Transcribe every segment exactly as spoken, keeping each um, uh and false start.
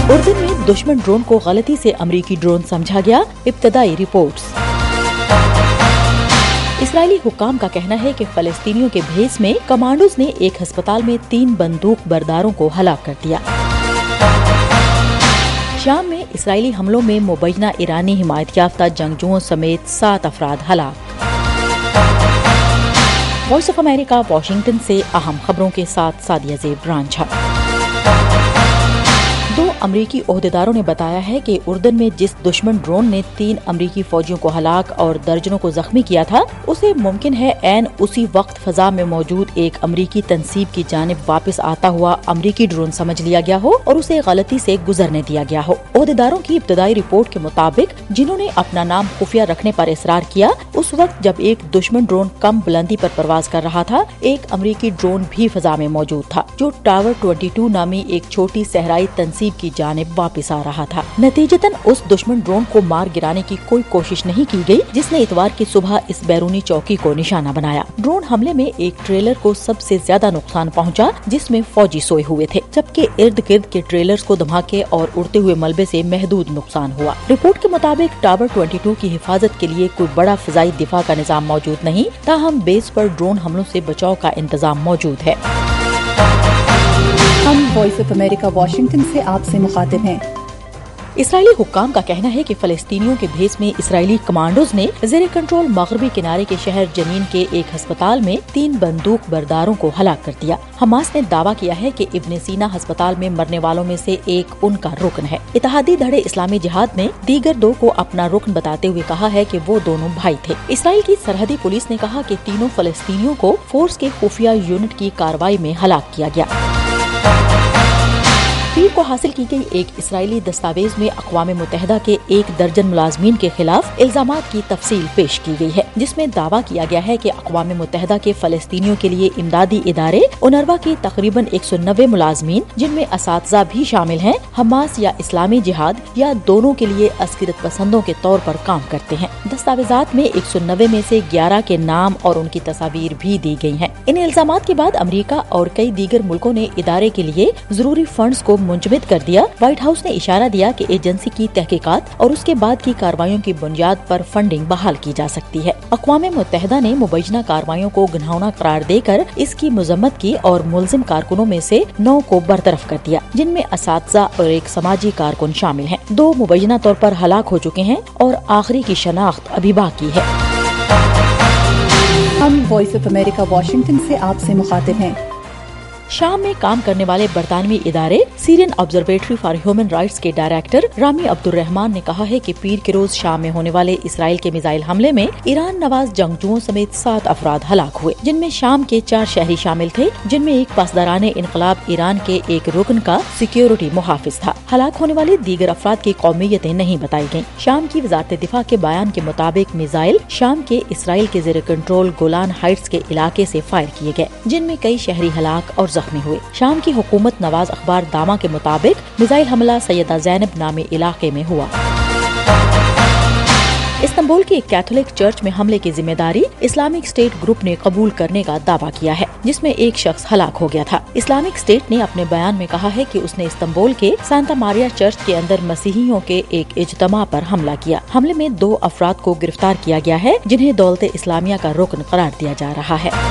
اردن میں دشمن ڈرون کو غلطی سے امریکی ڈرون سمجھا گیا، ابتدائی رپورٹس۔ اسرائیلی حکام کا کہنا ہے کہ فلسطینیوں کے بھیس میں کمانڈوز نے ایک ہسپتال میں تین بندوق برداروں کو ہلاک کر دیا۔ شام میں اسرائیلی حملوں میں مبینہ ایرانی حمایت یافتہ جنگجوؤں سمیت سات افراد ہلاک۔ وائس آف امریکہ واشنگٹن سے اہم خبروں کے ساتھ سعدیہ زیب رانجھا۔ دو امریکی عہدیداروں نے بتایا ہے کہ اردن میں جس دشمن ڈرون نے تین امریکی فوجیوں کو ہلاک اور درجنوں کو زخمی کیا تھا، اسے ممکن ہے عین اسی وقت فضا میں موجود ایک امریکی تنصیب کی جانب واپس آتا ہوا امریکی ڈرون سمجھ لیا گیا ہو اور اسے غلطی سے گزرنے دیا گیا ہو۔ عہدیداروں کی ابتدائی رپورٹ کے مطابق، جنہوں نے اپنا نام خفیہ رکھنے پر اصرار کیا، اس وقت جب ایک دشمن ڈرون کم بلندی پر پرواز کر رہا تھا، ایک امریکی ڈرون بھی فضا میں موجود تھا جو ٹاور بائیس نامی ایک چھوٹی صحرائی تنصیب کی جانب واپس آ رہا تھا۔ نتیجتاً اس دشمن ڈرون کو مار گرانے کی کوئی کوشش نہیں کی گئی، جس نے اتوار کی صبح اس بیرونی چوکی کو نشانہ بنایا۔ ڈرون حملے میں ایک ٹریلر کو سب سے زیادہ نقصان پہنچا، جس میں فوجی سوئے ہوئے تھے، جبکہ ارد گرد کے ٹریلرز کو دھماکے اور اڑتے ہوئے ملبے سے محدود نقصان ہوا۔ رپورٹ کے مطابق ٹاور بائیس کی حفاظت کے لیے کوئی بڑا فضائی دفاع کا نظام موجود نہیں، تاہم بیس پر ڈرون حملوں سے بچاؤ کا انتظام موجود ہے۔ ہم وائس آف امریکہ واشنگٹن سے آپ سے مخاطب ہیں۔ اسرائیلی حکام کا کہنا ہے کہ فلسطینیوں کے بھیس میں اسرائیلی کمانڈوز نے زیر کنٹرول مغربی کنارے کے شہر جنین کے ایک ہسپتال میں تین بندوق برداروں کو ہلاک کر دیا۔ حماس نے دعویٰ کیا ہے کہ ابن سینا ہسپتال میں مرنے والوں میں سے ایک ان کا رکن ہے۔ اتحادی دھڑے اسلامی جہاد نے دیگر دو کو اپنا رکن بتاتے ہوئے کہا ہے کہ وہ دونوں بھائی تھے۔ اسرائیل کی سرحدی پولیس نے کہا کہ تینوں فلسطینیوں کو فورس کے خفیہ یونٹ کی کارروائی میں ہلاک کیا گیا۔ پیر کو حاصل کی گئی ایک اسرائیلی دستاویز میں اقوام متحدہ کے ایک درجن ملازمین کے خلاف الزامات کی تفصیل پیش کی گئی ہے، جس میں دعویٰ کیا گیا ہے کہ اقوام متحدہ کے فلسطینیوں کے لیے امدادی ادارے اونروا کے تقریباً ایک سو نوے ملازمین، جن میں اساتذہ بھی شامل ہیں، حماس یا اسلامی جہاد یا دونوں کے لیے عسکریت پسندوں کے طور پر کام کرتے ہیں۔ دستاویزات میں ایک سو نوے میں سے گیارہ کے نام اور ان کی تصاویر بھی دی گئی ہیں۔ ان الزامات کے بعد امریکہ اور کئی دیگر ملکوں نے ادارے کے لیے ضروری فنڈز کو منجمد کر دیا۔ وائٹ ہاؤس نے اشارہ دیا کہ ایجنسی کی تحقیقات اور اس کے بعد کی کارروائیوں کی بنیاد پر فنڈنگ بحال کی جا سکتی ہے۔ اقوام متحدہ نے مبینہ کارروائیوں کو گناہونا قرار دے کر اس کی مذمت کی اور ملزم کارکنوں میں سے نو کو برطرف کر دیا، جن میں اساتذہ اور ایک سماجی کارکن شامل ہیں۔ دو مبینہ طور پر ہلاک ہو چکے ہیں اور آخری کی شناخت ابھی باقی ہے۔ ہم وائس آف امریکہ واشنگٹن سے آپ سے مخاطب ہیں۔ شام میں کام کرنے والے برطانوی ادارے Syrian Observatory for Human Rights کے ڈائریکٹر رامی عبد الرحمان نے کہا ہے کہ پیر کے روز شام میں ہونے والے اسرائیل کے میزائل حملے میں ایران نواز جنگجوؤں سمیت سات افراد ہلاک ہوئے، جن میں شام کے چار شہری شامل تھے، جن میں ایک پاسداران انقلاب ایران کے ایک رکن کا سیکیورٹی محافظ تھا۔ ہلاک ہونے والے دیگر افراد کی قومیتیں نہیں بتائی گئیں۔ شام کی وزارت دفاع کے بیان کے مطابق میزائل شام کے اسرائیل کے زیر کنٹرول گولان ہائٹس کے علاقے سے فائر کیے گئے، جن میں کئی شہری ہلاک اور زخمی ہوئے۔ شام کی حکومت نواز اخبار داما کے مطابق میزائل حملہ سیدہ زینب نامی علاقے میں ہوا۔ استنبول کی ایک کیتھولک چرچ میں حملے کی ذمہ داری اسلامک اسٹیٹ گروپ نے قبول کرنے کا دعویٰ کیا ہے، جس میں ایک شخص ہلاک ہو گیا تھا۔ اسلامک اسٹیٹ نے اپنے بیان میں کہا ہے کہ اس نے استنبول کے سانتا ماریا چرچ کے اندر مسیحیوں کے ایک اجتماع پر حملہ کیا۔ حملے میں دو افراد کو گرفتار کیا گیا ہے، جنہیں دولت اسلامیہ کا رکن قرار دیا جا رہا ہے۔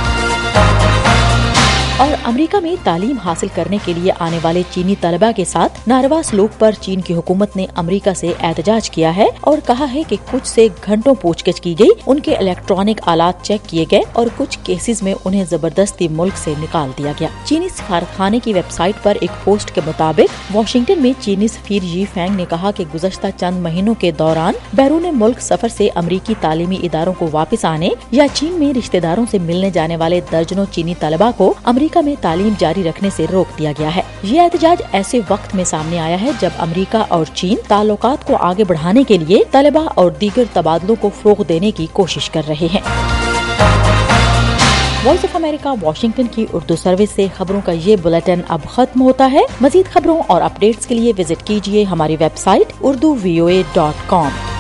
اور امریکہ میں تعلیم حاصل کرنے کے لیے آنے والے چینی طلباء کے ساتھ ناروا سلوک پر چین کی حکومت نے امریکہ سے احتجاج کیا ہے اور کہا ہے کہ کچھ سے گھنٹوں پوچھ گچھ کی گئی، ان کے الیکٹرانک آلات چیک کیے گئے اور کچھ کیسز میں انہیں زبردستی ملک سے نکال دیا گیا۔ چینی سفارت خانے کی ویب سائٹ پر ایک پوسٹ کے مطابق واشنگٹن میں چینی سفیر جی فینگ نے کہا کہ گزشتہ چند مہینوں کے دوران بیرون ملک سفر سے امریکی تعلیمی اداروں کو واپس آنے یا چین میں رشتہ داروں سے ملنے جانے والے درجنوں چینی طلباء کو امریکہ میں تعلیم جاری رکھنے سے روک دیا گیا ہے۔ یہ احتجاج ایسے وقت میں سامنے آیا ہے جب امریکہ اور چین تعلقات کو آگے بڑھانے کے لیے طلباء اور دیگر تبادلوں کو فروغ دینے کی کوشش کر رہے ہیں۔ وائس آف امریکہ واشنگٹن کی اردو سروس سے خبروں کا یہ بلیٹن اب ختم ہوتا ہے۔ مزید خبروں اور اپڈیٹس کے لیے وزٹ کیجیے ہماری website Urdu V O A dot com.